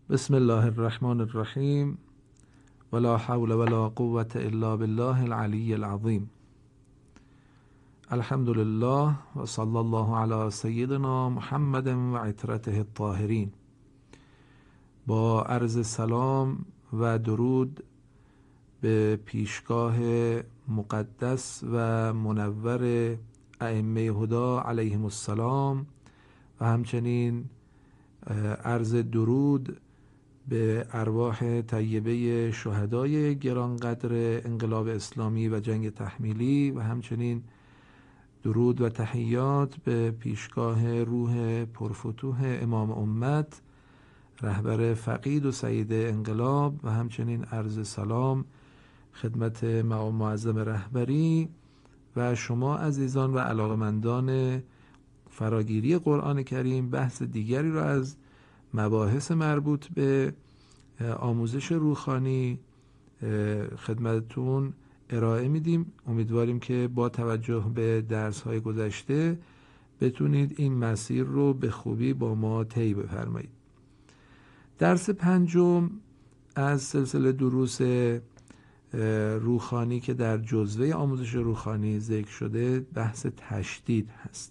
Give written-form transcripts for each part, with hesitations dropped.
بسم الله الرحمن الرحیم ولا حول ولا قوة الا بالله العلی العظیم. الحمد لله و صلی الله علی سیدنا محمد و عترته الطاهرین. با عرض سلام و درود به پیشگاه مقدس و منور ائمه هدا علیهم السلام و همچنین عرض درود به ارواح طیبه شهدای گرانقدر انقلاب اسلامی و جنگ تحمیلی و همچنین درود و تحیات به پیشگاه روح پرفتوح امام امت رهبر فقید و سید انقلاب و همچنین عرض سلام خدمت مقام معظم رهبری و شما عزیزان و علاقمندان فراگیری قرآن کریم. بحث دیگری را از مباحث مربوط به آموزش روحانی خدمتتون ارائه میدیم. امیدواریم که با توجه به درس‌های گذشته بتونید این مسیر رو به خوبی با ما طی بفرمایید. درس پنجم از سلسله دروس روحانی که در جزوه آموزش روحانی ذکر شده بحث تشدید هست.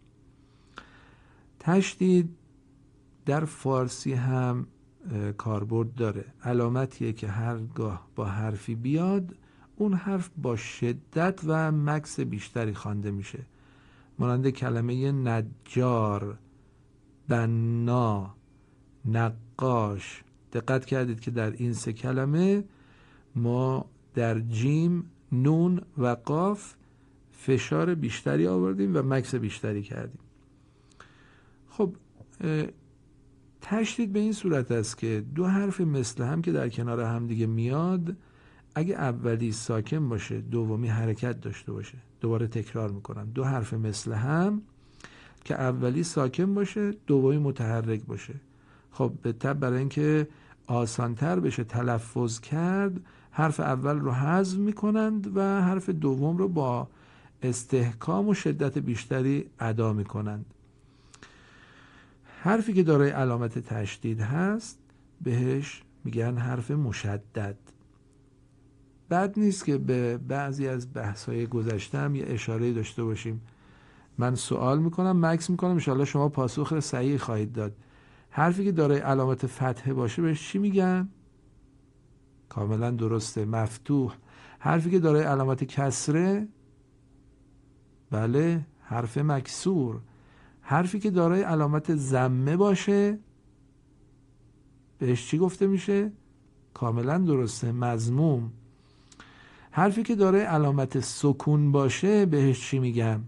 تشدید در فارسی هم کاربرد داره. علامتیه که هرگاه با حرفی بیاد اون حرف با شدت و مکث بیشتری خوانده میشه، مانند کلمه نجار، بنا، نقاش. دقت کردید که در این سه کلمه ما در جیم، نون و قاف فشار بیشتری آوردیم و مکث بیشتری کردیم. خب تشدید به این صورت است که دو حرف مثل هم که در کنار هم دیگه میاد، اگه اولی ساکن باشه دومی حرکت داشته باشه. دوباره تکرار میکنم، دو حرف مثل هم که اولی ساکن باشه دومی متحرک باشه. خب به طب برای اینکه آسانتر بشه تلفظ کرد، حرف اول رو حذف میکنند و حرف دوم رو با استحکام و شدت بیشتری ادا میکنند. حرفی که دارای علامت تشدید هست بهش میگن حرف مشدد. بد نیست که به بعضی از بحث‌های گذشته هم یه اشاره داشته باشیم. من سوال میکنم، مکس میکنم، انشاءالله شما پاسخ صحیح خواهید داد. حرفی که دارای علامت فتحه باشه بهش چی میگن؟ کاملا درسته، مفتوح. حرفی که دارای علامت کسره، بله، حرف مکسور. حرفی که دارای علامت ضمه باشه بهش چی گفته میشه؟ کاملا درسته، مضموم. حرفی که دارای علامت سکون باشه بهش چی میگن؟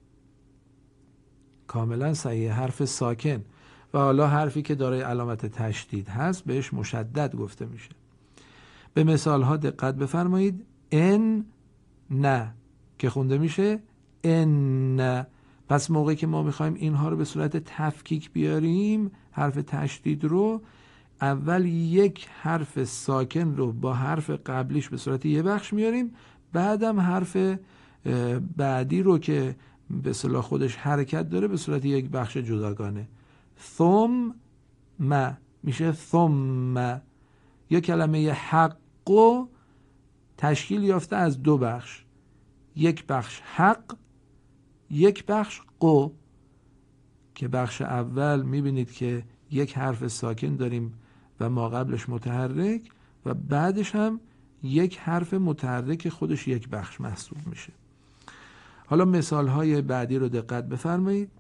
کاملا صحیح، حرف ساکن. و حالا حرفی که دارای علامت تشدید هست بهش مشدد گفته میشه. به مثال ها دقت بفرمایید. ان، نه که خونده میشه ان. پس موقعی که ما میخوایم اینها رو به صورت تفکیک بیاریم، حرف تشدید رو، اول یک حرف ساکن رو با حرف قبلیش به صورت یه بخش میاریم، بعدم حرف بعدی رو که به اصطلاح خودش حرکت داره به صورت یک بخش جداگانه. ثم میشه ثم. یا کلمه حق تشکیل یافته از دو بخش، یک بخش حق، یک بخش قو، که بخش اول میبینید که یک حرف ساکن داریم و ما قبلش متحرک و بعدش هم یک حرف متحرک خودش یک بخش محسوب میشه. حالا مثال های بعدی رو دقت بفرمایید.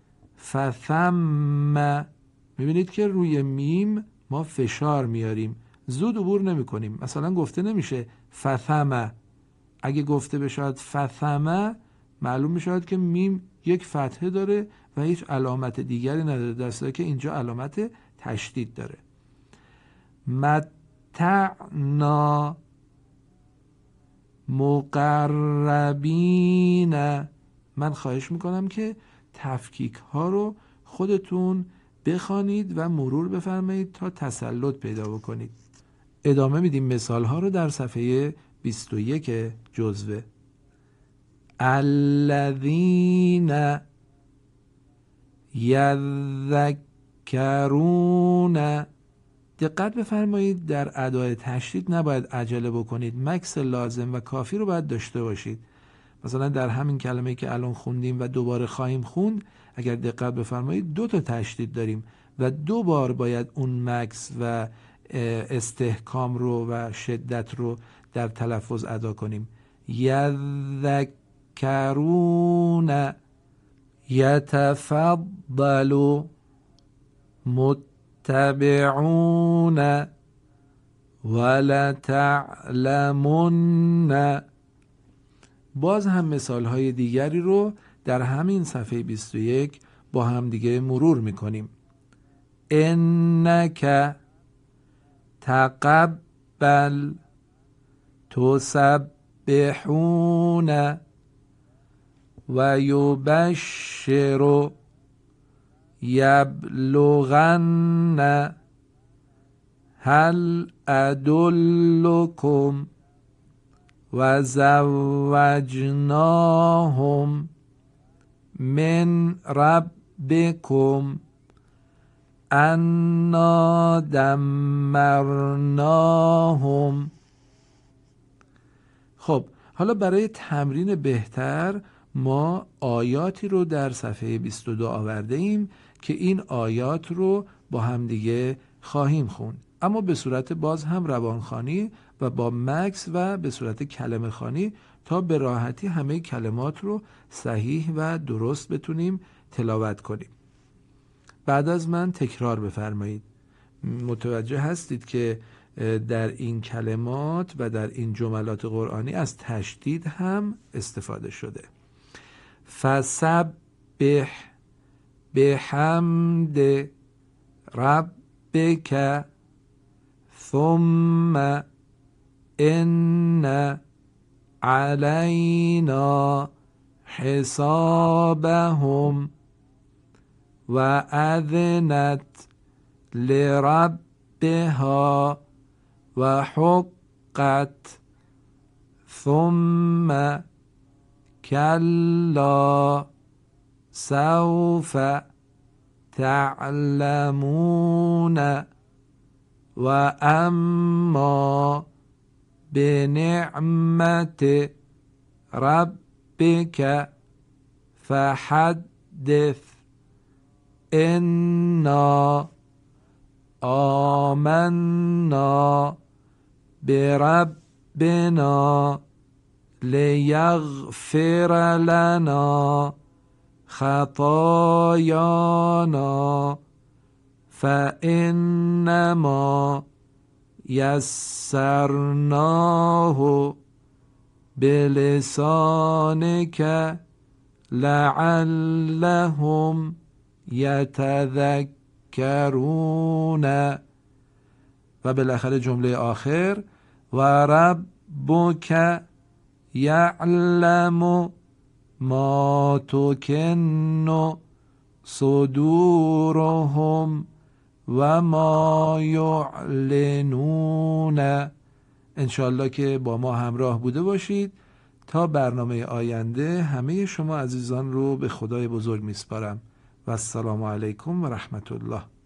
فثم، میبینید که روی میم ما فشار میاریم، زود عبور نمی کنیم. مثلا گفته نمیشه فثم. اگه گفته بشود فثم، معلوم میشود که میم یک فتحه داره و هیچ علامت دیگری نداره، در صورتی که اینجا علامت تشدید داره. متعنا مقربین. من خواهش میکنم که تفکیک ها رو خودتون بخوانید و مرور بفرمایید تا تسلط پیدا بکنید. ادامه میدیم مثال ها رو در صفحه 21 جزوه. الذین یذکرون. دقت بفرمایید در ادای تشدید نباید عجله بکنید، مکث لازم و کافی رو باید داشته باشید. مثلا در همین کلمه‌ای که الان خوندیم و دوباره خواهیم خوند، اگر دقت بفرمایید 2 تا تشدید داریم و 2 بار باید اون مکث و استحکام رو و شدت رو در تلفظ ادا کنیم. یذکرون، یتفضل، متبعون، ولتعلمن. باز هم مثالهای دیگری رو در همین صفحه 21 با هم دیگه مرور میکنیم. انک تقبل، تسبحون، و یبشر، یبلغن، هل ادلکم، و زوجناهم من ربکم، انا دمرناهم. خب حالا برای تمرین بهتر ما آیاتی رو در صفحه 22 آورده ایم که این آیات رو با هم دیگه خواهیم خوند، اما به صورت باز هم روانخوانی و با مکث و به صورت کلمه خوانی تا به راحتی همه کلمات رو صحیح و درست بتونیم تلاوت کنیم. بعد از من تکرار بفرمایید. متوجه هستید که در این کلمات و در این جملات قرآنی از تشدید هم استفاده شده. فسبح بحمد ربک ثم ان علینا حسابهم و اذنت لربها و حقت ثم کلا سوف تعلمون و اما بنعمت ربک فحدث انا آمنا بربنا لیغفر لنا خطایانا فانما یسرناه بلسانک لعلهم یتذکرون. و بالاخره جمله آخر و ربک یعلم ما تکن صدورهم و ما یعلنون. انشالله که با ما همراه بوده باشید. تا برنامه آینده همه شما عزیزان رو به خدای بزرگ میسپارم و السلام علیکم و رحمت الله.